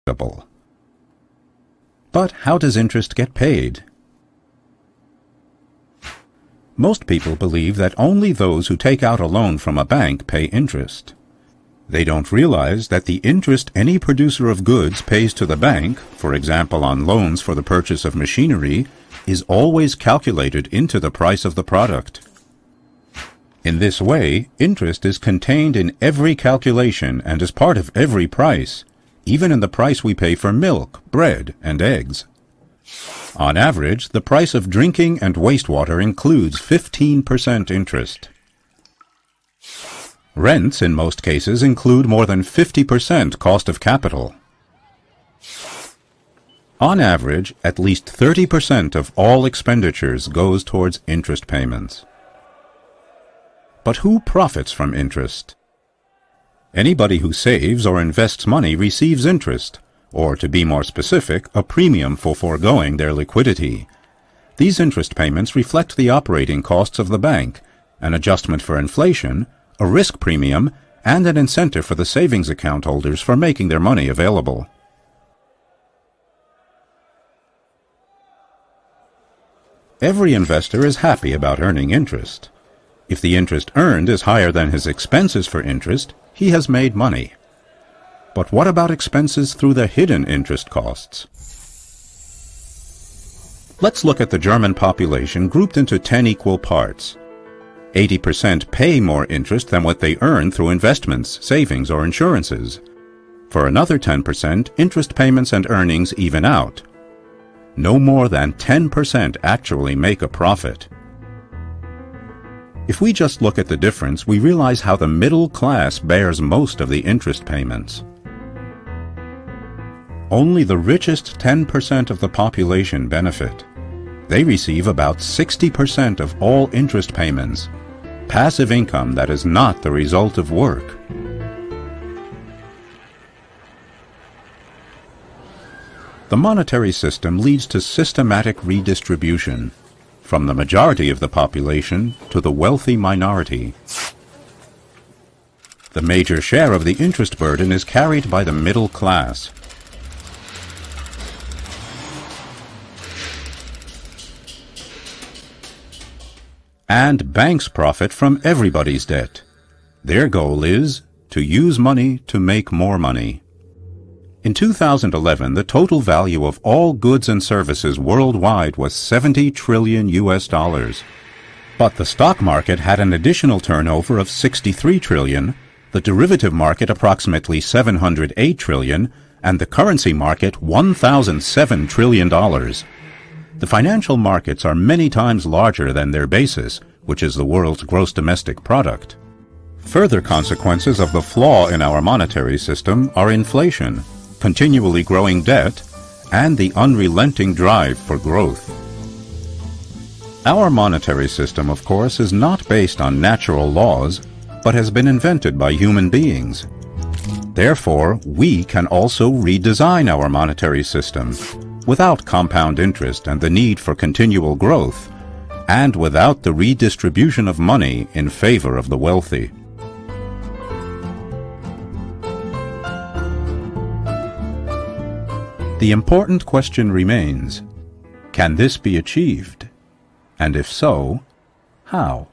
deductible. But how does interest get paid? Most people believe that only those who take out a loan from a bank pay interest. They don't realize that the interest any producer of goods pays to the bank, for example on loans for the purchase of machinery, is always calculated into the price of the product. In this way, interest is contained in every calculation and is part of every price, even in the price we pay for milk, bread, and eggs. On average, the price of drinking and wastewater includes 15% interest. Rents, in most cases, include more than 50% cost of capital. On average, at least 30% of all expenditures goes towards interest payments. But who profits from interest? Anybody who saves or invests money receives interest, or to be more specific, a premium for foregoing their liquidity. These interest payments reflect the operating costs of the bank, an adjustment for inflation, a risk premium, and an incentive for the savings account holders for making their money available. Every investor is happy about earning interest. If the interest earned is higher than his expenses for interest, he has made money. But what about expenses through the hidden interest costs? Let's look at the German population grouped into 10 equal parts. 80% pay more interest than what they earn through investments, savings, or insurances. For another 10%, interest payments and earnings even out. No more than 10% actually make a profit. If we just look at the difference, we realize how the middle class bears most of the interest payments. Only the richest 10% of the population benefit. They receive about 60% of all interest payments, passive income that is not the result of work. The monetary system leads to systematic redistribution, from the majority of the population to the wealthy minority. The major share of the interest burden is carried by the middle class. And banks profit from everybody's debt. Their goal is to use money to make more money. In 2011, the total value of all goods and services worldwide was $70 trillion. But the stock market had an additional turnover of $63 trillion, the derivative market approximately $708 trillion, and the currency market $1,007 trillion. The financial markets are many times larger than their basis, which is the world's gross domestic product. Further consequences of the flaw in our monetary system are inflation, continually growing debt, and the unrelenting drive for growth. Our monetary system, of course, is not based on natural laws, but has been invented by human beings. Therefore, we can also redesign our monetary system without compound interest and the need for continual growth, and without the redistribution of money in favor of the wealthy. The important question remains, can this be achieved? And if so, how?